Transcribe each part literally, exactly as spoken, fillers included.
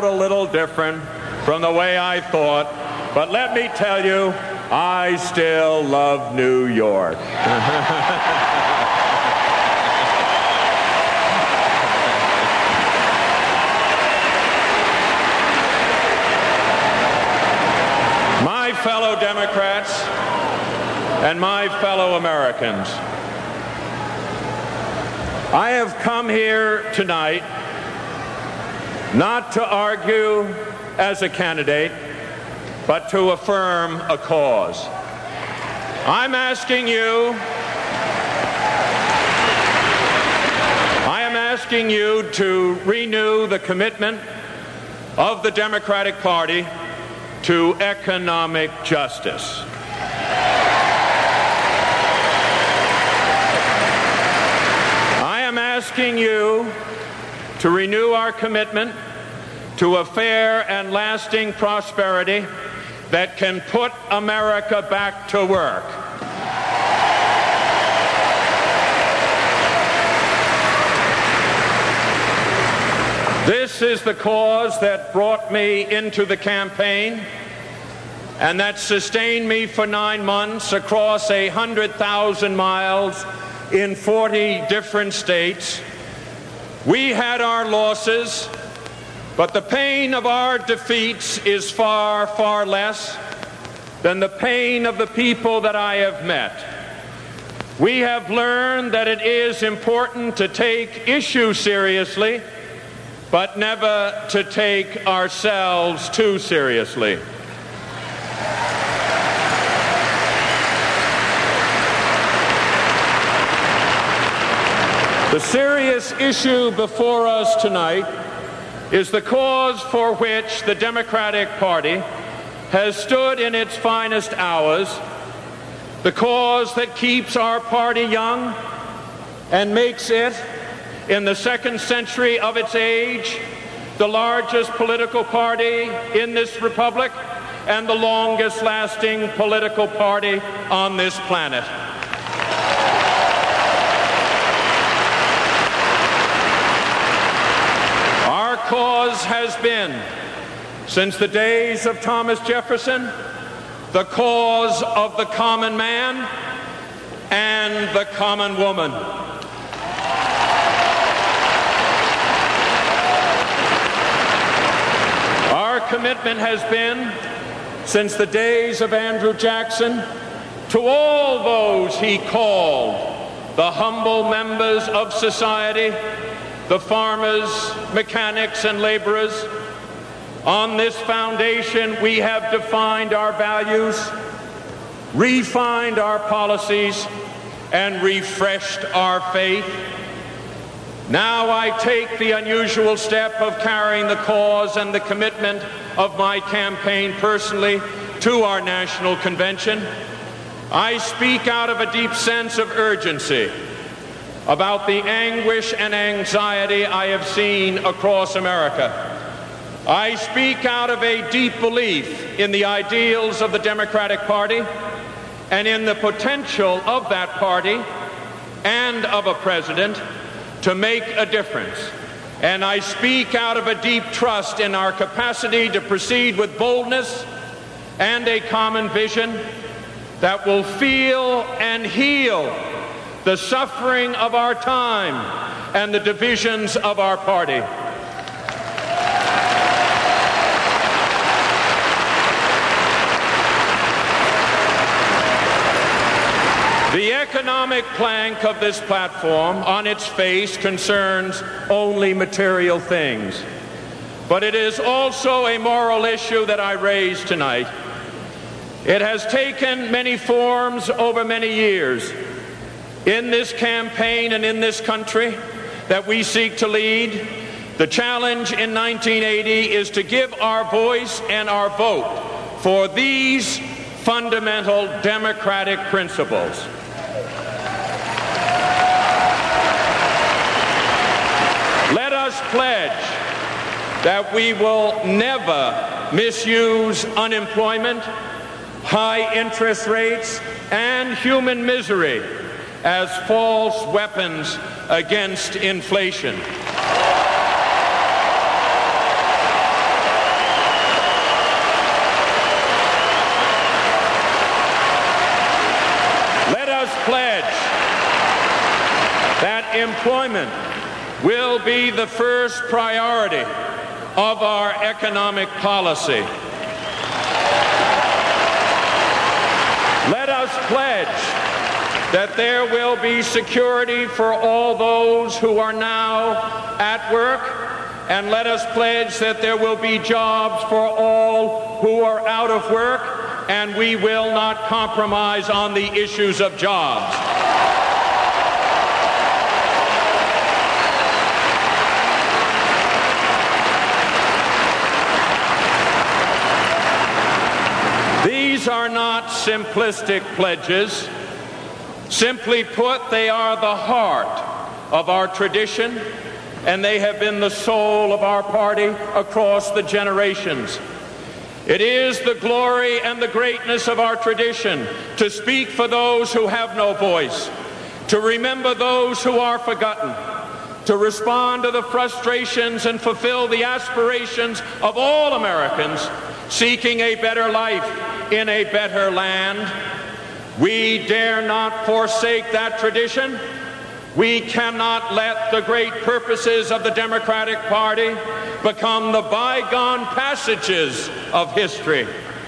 out a little different from the way I thought, but let me tell you, I still love New York. My fellow Democrats and my fellow Americans, I have come here tonight not to argue as a candidate, but to affirm a cause. I'm asking you, I am asking you to renew the commitment of the Democratic Party to economic justice. I am asking you to renew our commitment to a fair and lasting prosperity that can put America back to work. This is the cause that brought me into the campaign and that sustained me for nine months across a hundred thousand miles in forty different states. We had our losses, but the pain of our defeats is far, far less than the pain of the people that I have met. We have learned that it is important to take issues seriously, but never to take ourselves too seriously. The serious issue before us tonight is the cause for which the Democratic Party has stood in its finest hours, the cause that keeps our party young and makes it, in the second century of its age, the largest political party in this republic and the longest-lasting political party on this planet. Our cause has been, since the days of Thomas Jefferson, the cause of the common man and the common woman. Our commitment has been, since the days of Andrew Jackson, to all those he called the humble members of society, the farmers, mechanics, and laborers. On this foundation, we have defined our values, refined our policies, and refreshed our faith. Now I take the unusual step of carrying the cause and the commitment of my campaign personally to our national convention. I speak out of a deep sense of urgency about the anguish and anxiety I have seen across America. I speak out of a deep belief in the ideals of the Democratic Party and in the potential of that party and of a president to make a difference. And I speak out of a deep trust in our capacity to proceed with boldness and a common vision that will feel and heal the suffering of our time and the divisions of our party. The economic plank of this platform, on its face, concerns only material things. But it is also a moral issue that I raise tonight. It has taken many forms over many years. In this campaign and in this country that we seek to lead, the challenge in nineteen eighty is to give our voice and our vote for these fundamental democratic principles. Let us pledge that we will never misuse unemployment, high interest rates, and human misery as false weapons against inflation. pledge that employment will be the first priority of our economic policy. Let us pledge that there will be security for all those who are now at work, and let us pledge that there will be jobs for all who are out of work, and we will not compromise on the issues of jobs. These are not simplistic pledges. Simply put, they are the heart of our tradition, and they have been the soul of our party across the generations. It is the glory and the greatness of our tradition to speak for those who have no voice, to remember those who are forgotten, to respond to the frustrations and fulfill the aspirations of all Americans seeking a better life in a better land. We dare not forsake that tradition. We cannot let the great purposes of the Democratic Party become the bygone passages of history.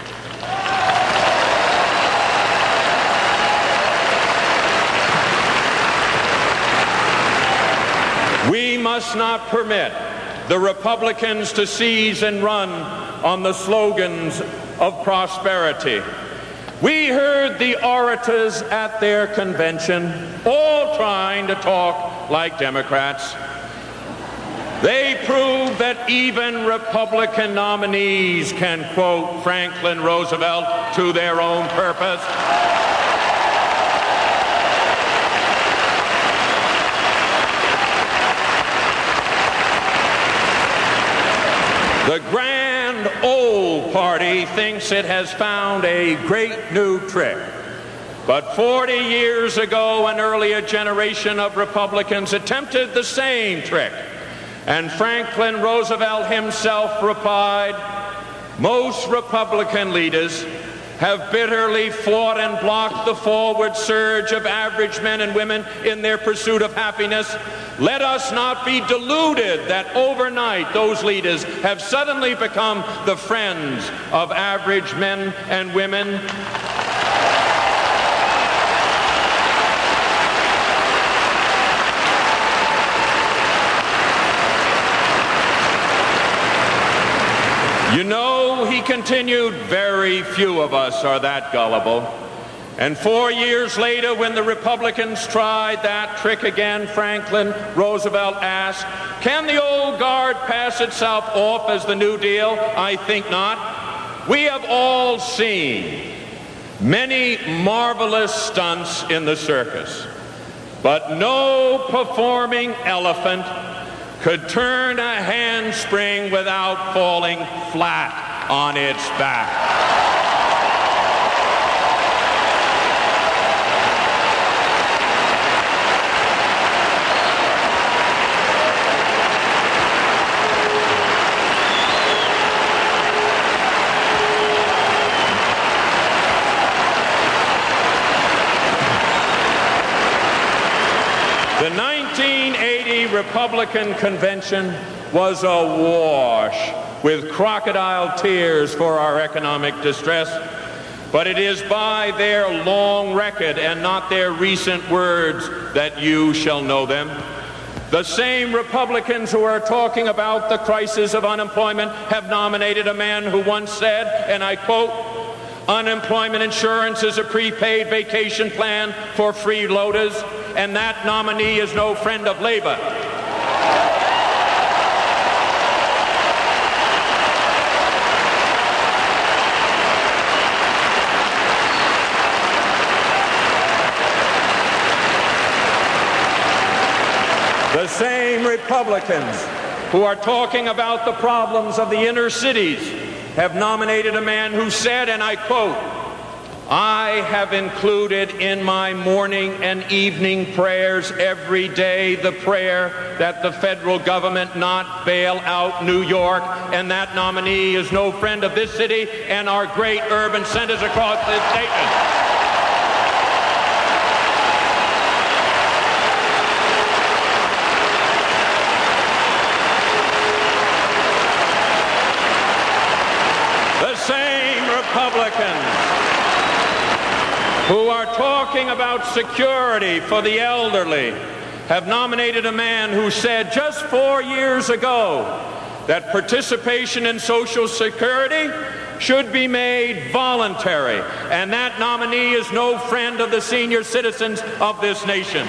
We must not permit the Republicans to seize and run on the slogans of prosperity. We heard the orators at their convention all trying to talk like Democrats. They proved that even Republican nominees can quote Franklin Roosevelt to their own purpose. The grand old party thinks it has found a great new trick. But forty years ago, an earlier generation of Republicans attempted the same trick. And Franklin Roosevelt himself replied, "Most Republican leaders have bitterly fought and blocked the forward surge of average men and women in their pursuit of happiness. Let us not be deluded that overnight those leaders have suddenly become the friends of average men and women." You know, he continued, very few of us are that gullible. And four years later, when the Republicans tried that trick again, Franklin Roosevelt asked, "Can the old guard pass itself off as the New Deal? I think not. We have all seen many marvelous stunts in the circus, but no performing elephant could turn a handspring without falling flat on its back." The nineteen eighty Republican convention was awash with crocodile tears for our economic distress, but it is by their long record and not their recent words that you shall know them. The same Republicans who are talking about the crisis of unemployment have nominated a man who once said, and I quote, "Unemployment insurance is a prepaid vacation plan for freeloaders," and that nominee is no friend of labor. The same Republicans who are talking about the problems of the inner cities have nominated a man who said, and I quote, "I have included in my morning and evening prayers every day the prayer that the federal government not bail out New York," and that nominee is no friend of this city and our great urban centers across this nation. who are talking about security for the elderly have nominated a man who said just four years ago that participation in Social Security should be made voluntary, and that nominee is no friend of the senior citizens of this nation.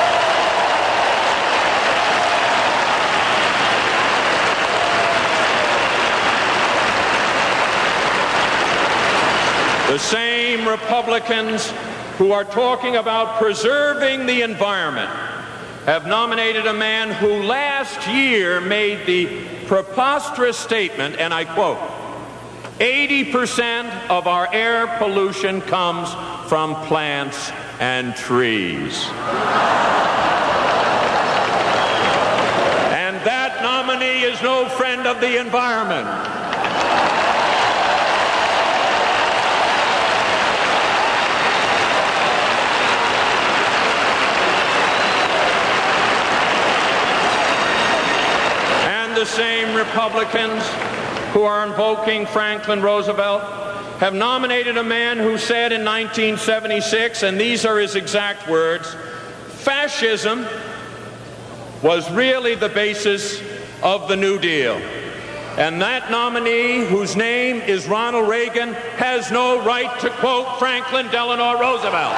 The same Republicans who are talking about preserving the environment have nominated a man who last year made the preposterous statement, and I quote, eighty percent of our air pollution comes from plants and trees. And that nominee is no friend of the environment. The same Republicans who are invoking Franklin Roosevelt have nominated a man who said in nineteen seventy-six, and these are his exact words, fascism was really the basis of the New Deal. And that nominee, whose name is Ronald Reagan, has no right to quote Franklin Delano Roosevelt.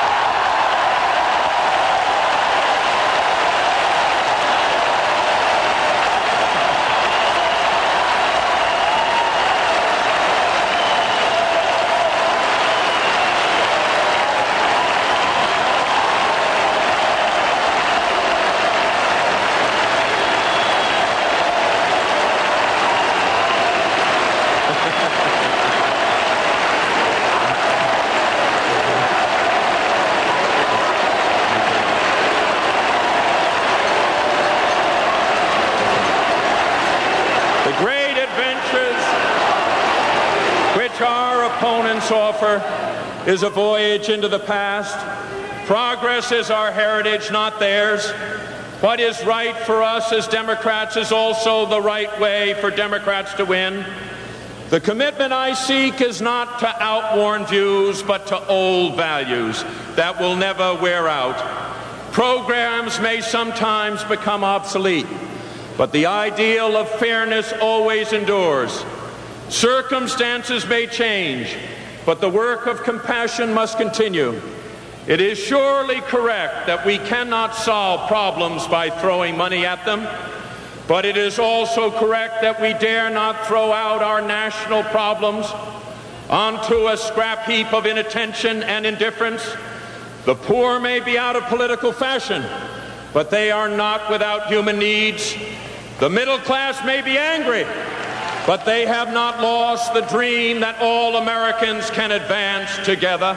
Offer is a voyage into the past. Progress is our heritage, not theirs. What is right for us as Democrats is also the right way for Democrats to win. The commitment I seek is not to outworn views, but to old values that will never wear out. Programs may sometimes become obsolete, but the ideal of fairness always endures. Circumstances may change, but the work of compassion must continue. It is surely correct that we cannot solve problems by throwing money at them, but it is also correct that we dare not throw out our national problems onto a scrap heap of inattention and indifference. The poor may be out of political fashion, but they are not without human needs. The middle class may be angry, but they have not lost the dream that all Americans can advance together.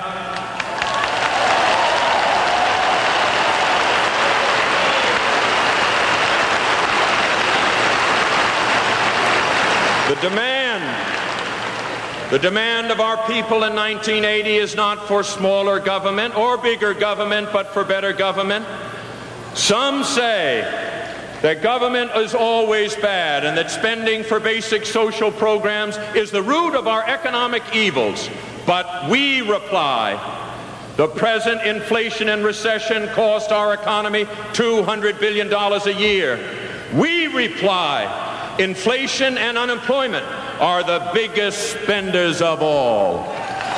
The demand, the demand of our people in nineteen eighty is not for smaller government or bigger government, but for better government. Some say that government is always bad and that spending for basic social programs is the root of our economic evils. But we reply, the present inflation and recession cost our economy two hundred billion dollars a year. We reply, inflation and unemployment are the biggest spenders of all.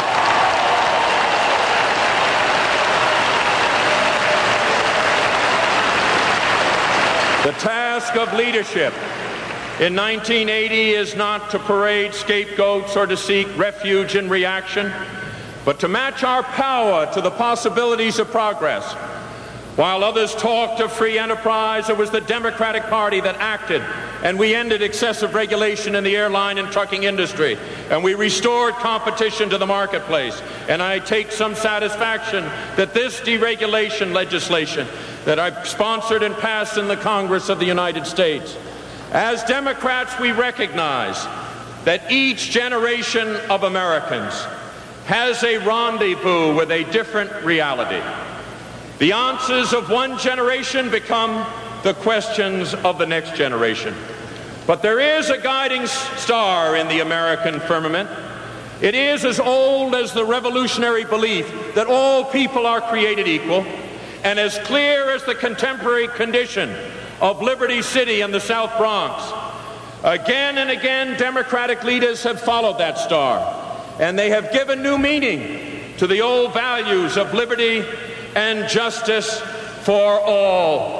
The task of leadership in nineteen eighty is not to parade scapegoats or to seek refuge in reaction, but to match our power to the possibilities of progress. While others talked of free enterprise, it was the Democratic Party that acted, and we ended excessive regulation in the airline and trucking industry, and we restored competition to the marketplace. And I take some satisfaction that this deregulation legislation that I've sponsored and passed in the Congress of the United States. As Democrats, we recognize that each generation of Americans has a rendezvous with a different reality. The answers of one generation become the questions of the next generation. But there is a guiding star in the American firmament. It is as old as the revolutionary belief that all people are created equal, and as clear as the contemporary condition of Liberty City and the South Bronx. Again and again, Democratic leaders have followed that star, and they have given new meaning to the old values of liberty and justice for all.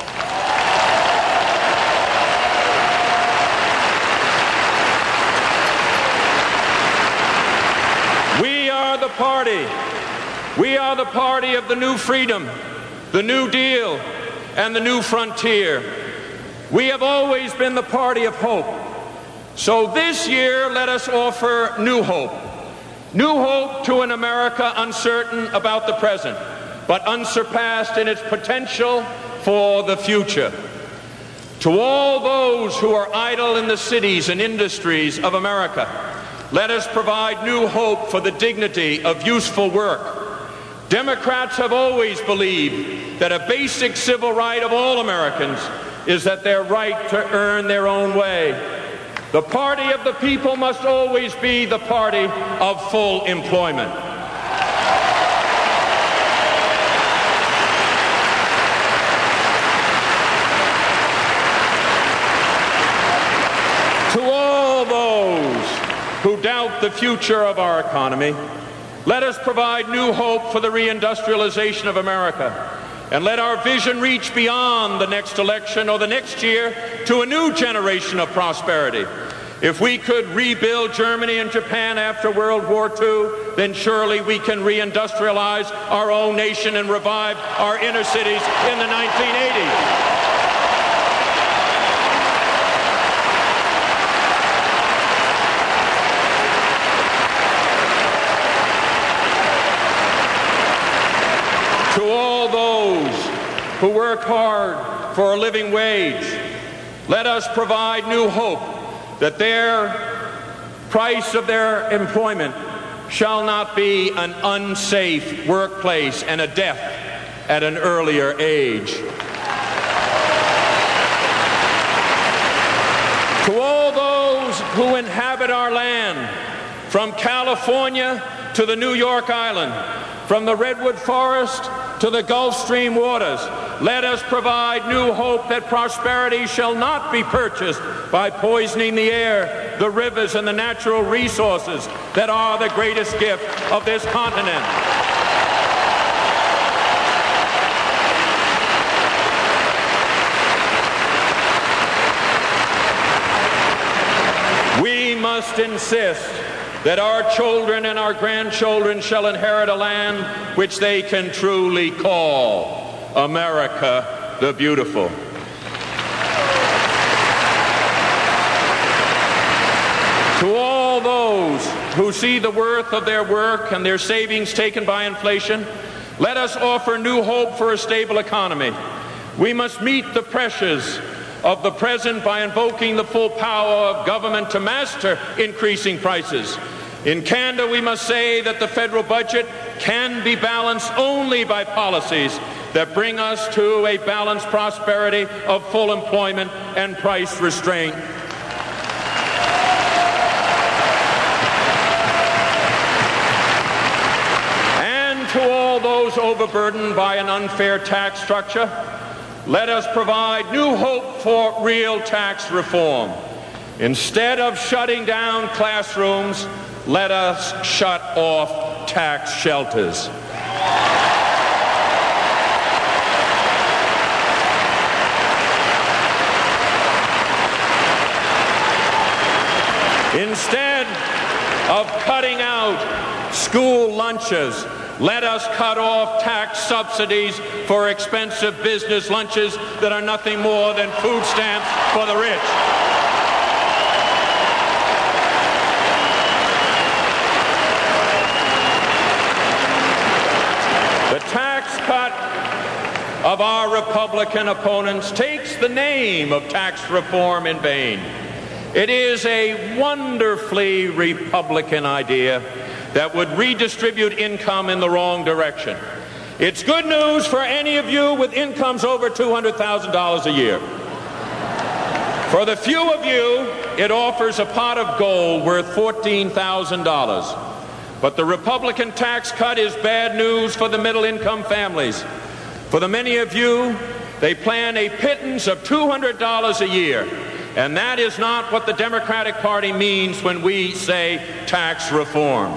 We are the party. We are the party of the new freedom, the New Deal, and the new frontier. We have always been the party of hope. So this year, let us offer new hope. New hope to an America uncertain about the present, but unsurpassed in its potential for the future. To all those who are idle in the cities and industries of America, let us provide new hope for the dignity of useful work. Democrats have always believed that a basic civil right of all Americans is that their right to earn their own way. The party of the people must always be the party of full employment. To all those who doubt the future of our economy, let us provide new hope for the reindustrialization of America. And let our vision reach beyond the next election or the next year to a new generation of prosperity. If we could rebuild Germany and Japan after World War Two, then surely we can reindustrialize our own nation and revive our inner cities in the nineteen eighties. To all those who work hard for a living wage, let us provide new hope that their price of their employment shall not be an unsafe workplace and a death at an earlier age. To all those who inhabit our land, from California to the New York Island, from the Redwood Forest to the Gulf Stream waters, let us provide new hope that prosperity shall not be purchased by poisoning the air, the rivers, and the natural resources that are the greatest gift of this continent. We must insist that our children and our grandchildren shall inherit a land which they can truly call America the Beautiful. To all those who see the worth of their work and their savings taken by inflation, let us offer new hope for a stable economy. We must meet the pressures of the present by invoking the full power of government to master increasing prices. In candor, we must say that the federal budget can be balanced only by policies that bring us to a balanced prosperity of full employment and price restraint. And to all those overburdened by an unfair tax structure, let us provide new hope for real tax reform. Instead of shutting down classrooms, let us shut off tax shelters. Instead of cutting out school lunches, let us cut off tax subsidies for expensive business lunches that are nothing more than food stamps for the rich. The tax cut of our Republican opponents takes the name of tax reform in vain. It is a wonderfully Republican idea that would redistribute income in the wrong direction. It's good news for any of you with incomes over two hundred thousand dollars a year. For the few of you it offers a pot of gold worth fourteen thousand dollars. But the Republican tax cut is bad news for the middle-income families. For the many of you, they plan a pittance of two hundred dollars a year. And that is not what the Democratic Party means when we say tax reform.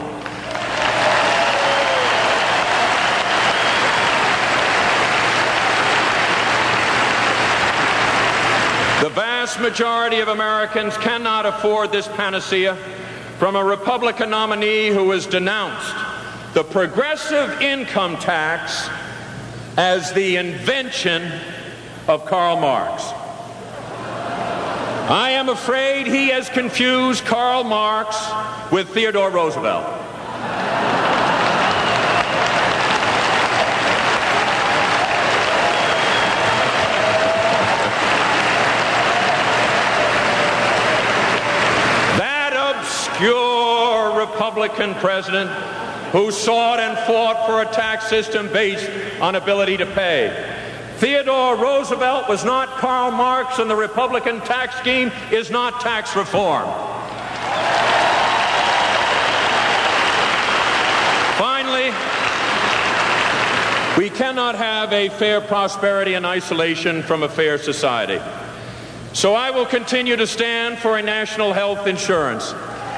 The vast majority of Americans cannot afford this panacea from a Republican nominee who has denounced the progressive income tax as the invention of Karl Marx. I am afraid he has confused Karl Marx with Theodore Roosevelt. That obscure Republican president who sought and fought for a tax system based on ability to pay. Theodore Roosevelt was not Karl Marx, and the Republican tax scheme is not tax reform. Finally, we cannot have a fair prosperity in isolation from a fair society. So I will continue to stand for a national health insurance.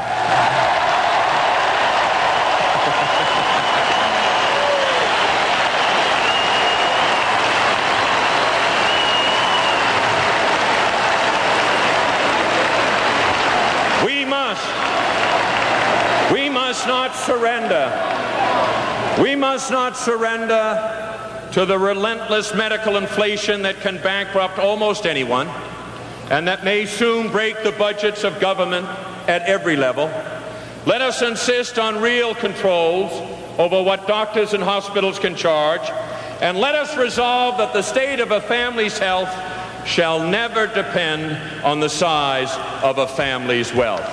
We must not surrender. We must not surrender to the relentless medical inflation that can bankrupt almost anyone and that may soon break the budgets of government at every level. Let us insist on real controls over what doctors and hospitals can charge, and let us resolve that the state of a family's health shall never depend on the size of a family's wealth.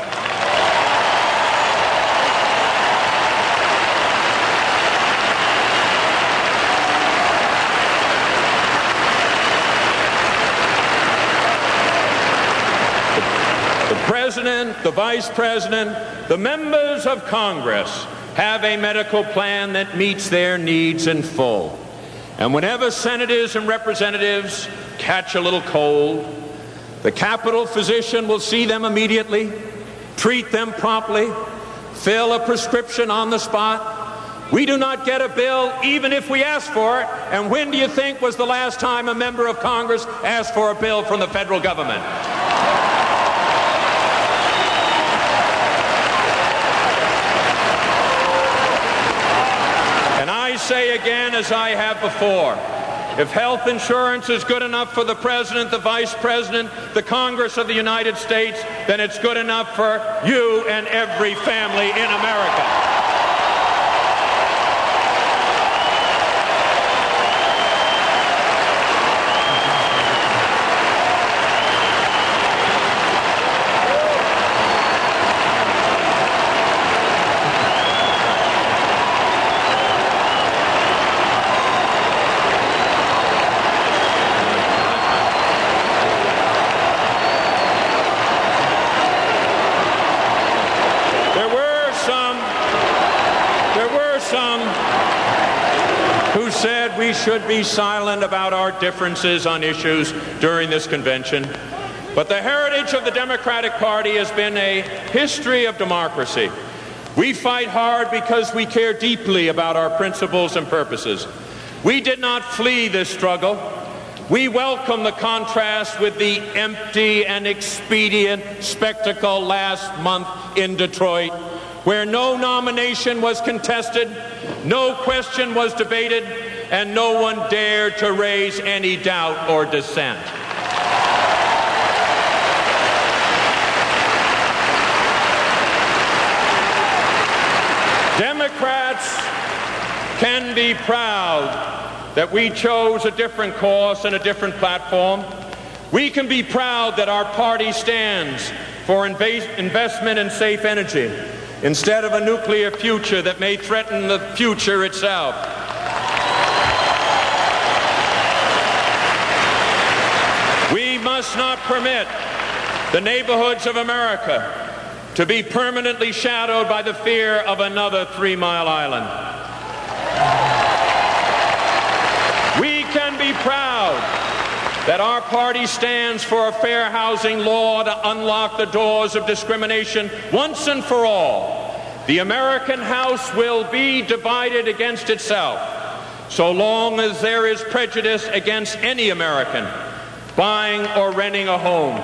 The President, the Vice President, the members of Congress have a medical plan that meets their needs in full. And whenever senators and representatives catch a little cold, the Capitol physician will see them immediately, treat them promptly, fill a prescription on the spot. We do not get a bill even if we ask for it. And when do you think was the last time a member of Congress asked for a bill from the federal government? And I say again, as I have before, if health insurance is good enough for the President, the Vice President, the Congress of the United States, then it's good enough for you and every family in America. We should be silent about our differences on issues during this convention. But the heritage of the Democratic Party has been a history of democracy. We fight hard because we care deeply about our principles and purposes. We did not flee this struggle. We welcome the contrast with the empty and expedient spectacle last month in Detroit, where no nomination was contested, no question was debated, and no one dared to raise any doubt or dissent. Democrats can be proud that we chose a different course and a different platform. We can be proud that our party stands for inv- investment in safe energy instead of a nuclear future that may threaten the future itself. We must not permit the neighborhoods of America to be permanently shadowed by the fear of another Three Mile Island. We can be proud that our party stands for a fair housing law to unlock the doors of discrimination once and for all. The American House will be divided against itself so long as there is prejudice against any American buying or renting a home.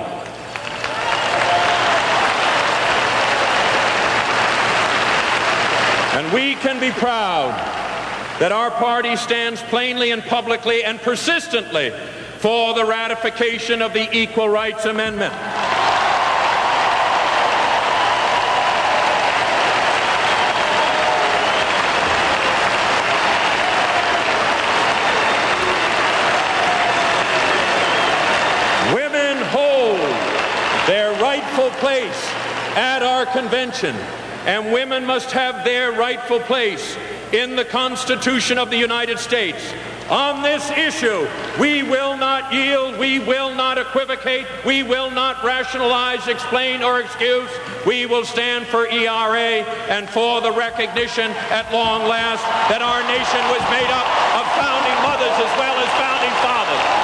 And we can be proud that our party stands plainly and publicly and persistently for the ratification of the Equal Rights Amendment. Women hold their rightful place at our convention, and women must have their rightful place in the Constitution of the United States. On this issue, we will not yield, we will not equivocate, we will not rationalize, explain, or excuse. We will stand for E R A and for the recognition at long last that our nation was made up of founding mothers as well as founding fathers.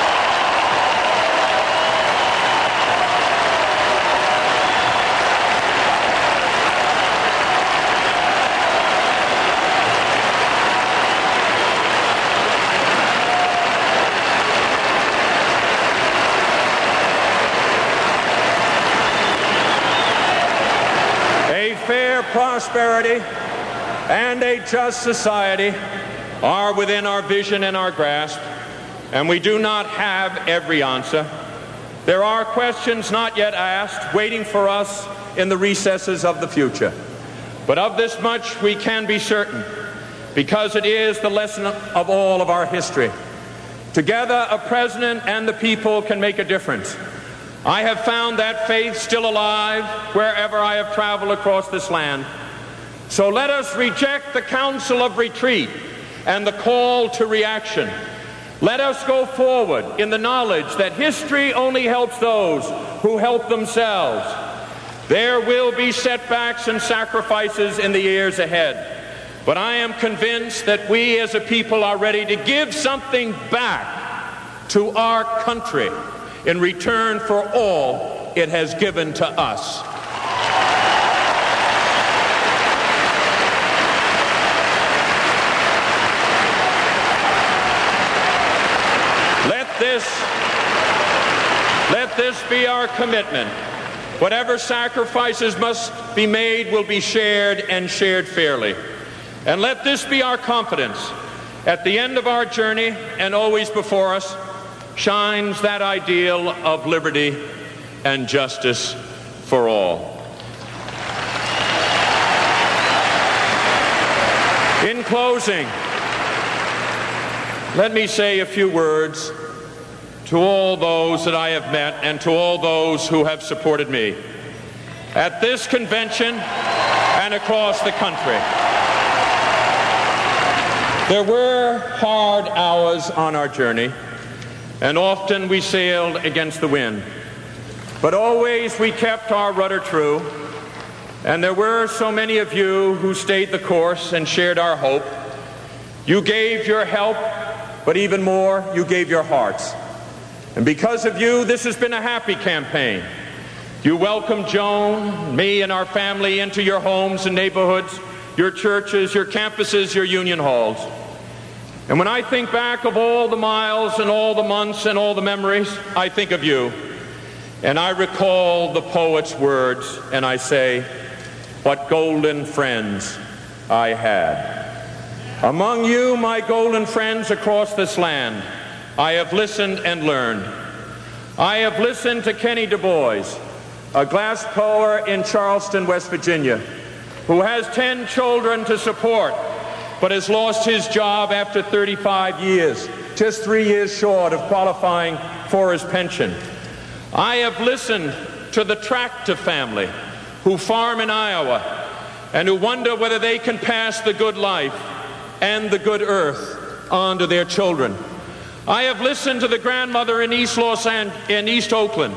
Prosperity and a just society are within our vision and our grasp, and we do not have every answer. There are questions not yet asked, waiting for us in the recesses of the future. But of this much we can be certain, because it is the lesson of all of our history. Together, a president and the people can make a difference. I have found that faith still alive wherever I have traveled across this land. So let us reject the counsel of retreat and the call to reaction. Let us go forward in the knowledge that history only helps those who help themselves. There will be setbacks and sacrifices in the years ahead, but I am convinced that we as a people are ready to give something back to our country in return for all it has given to us. Let this, let this be our commitment. Whatever sacrifices must be made will be shared and shared fairly. And let this be our confidence. At the end of our journey, and always before us, shines that ideal of liberty and justice for all. In closing, let me say a few words to all those that I have met and to all those who have supported me at this convention and across the country. There were hard hours on our journey, and often we sailed against the wind. But always we kept our rudder true, and there were so many of you who stayed the course and shared our hope. You gave your help, but even more, you gave your hearts. And because of you, this has been a happy campaign. You welcomed Joan, me, and our family into your homes and neighborhoods, your churches, your campuses, your union halls. And when I think back of all the miles and all the months and all the memories, I think of you. And I recall the poet's words, and I say, what golden friends I had. Among you, my golden friends across this land, I have listened and learned. I have listened to Kenny Du Bois, a glass blower in Charleston, West Virginia, who has ten children to support, but has lost his job after thirty-five years, just three years short of qualifying for his pension. I have listened to the Tractor family who farm in Iowa and who wonder whether they can pass the good life and the good earth on to their children. I have listened to the grandmother in East Los An- in East Oakland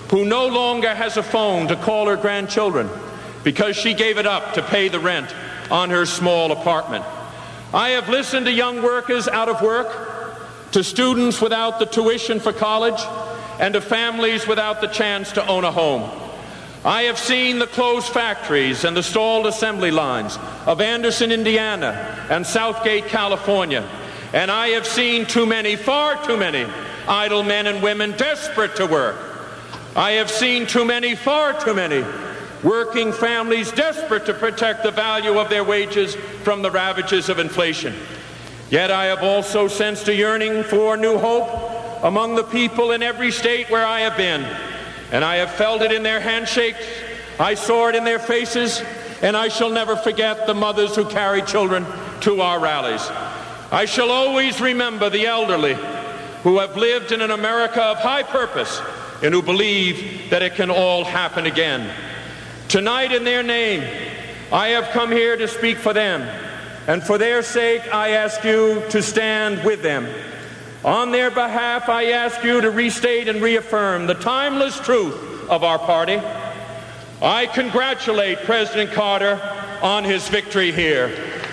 who no longer has a phone to call her grandchildren because she gave it up to pay the rent on her small apartment. I have listened to young workers out of work, to students without the tuition for college, and to families without the chance to own a home. I have seen the closed factories and the stalled assembly lines of Anderson, Indiana, and Southgate, California. And I have seen too many, far too many, idle men and women desperate to work. I have seen too many, far too many, working families desperate to protect the value of their wages from the ravages of inflation. Yet I have also sensed a yearning for new hope among the people in every state where I have been. And I have felt it in their handshakes, I saw it in their faces, and I shall never forget the mothers who carry children to our rallies. I shall always remember the elderly who have lived in an America of high purpose and who believe that it can all happen again. Tonight, in their name, I have come here to speak for them, and for their sake, I ask you to stand with them. On their behalf, I ask you to restate and reaffirm the timeless truth of our party. I congratulate President Carter on his victory here.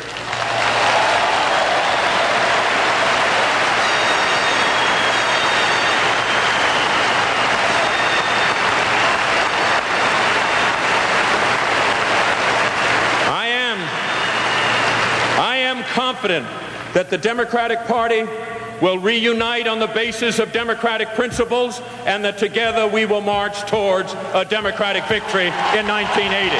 I am, I am confident that the Democratic Party will reunite on the basis of democratic principles, and that together we will march towards a democratic victory in nineteen eighty.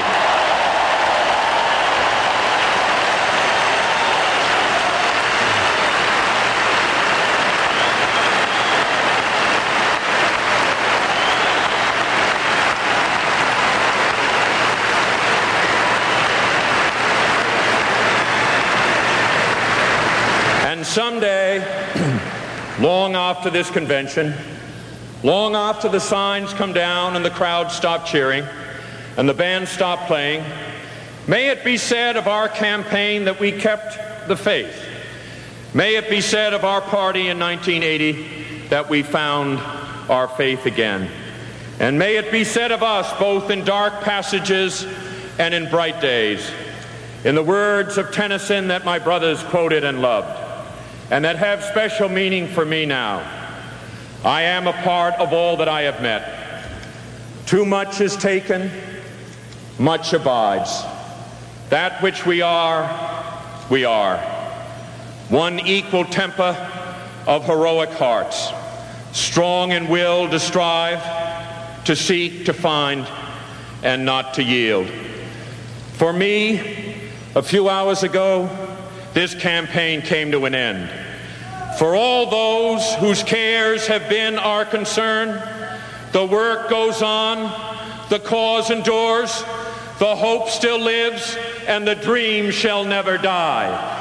And someday, long after this convention, long after the signs come down and the crowd stop cheering and the band stop playing, may it be said of our campaign that we kept the faith. May it be said of our party in nineteen eighty that we found our faith again. And may it be said of us both in dark passages and in bright days. In the words of Tennyson that my brothers quoted and loved, and that have special meaning for me now, I am a part of all that I have met. Too much is taken, much abides. That which we are, we are. One equal temper of heroic hearts, strong in will to strive, to seek, to find, and not to yield. For me, a few hours ago, this campaign came to an end. For all those whose cares have been our concern, the work goes on, the cause endures, the hope still lives, and the dream shall never die.